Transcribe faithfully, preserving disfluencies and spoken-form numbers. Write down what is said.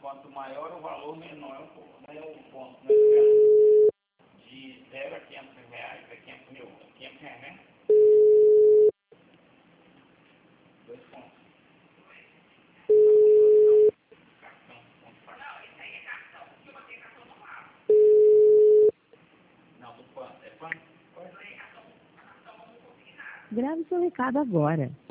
quanto maior o valor, menor é o, né, o ponto, né? De zero a quinhentos reais, a quinhentos mil, quinhentos reais, né? Dois pontos. Cartão, ponto, cartão. Não, isso aí é cartão. Se eu botei cartão, não pago. Não, do quanto? É quanto? Grave seu recado agora.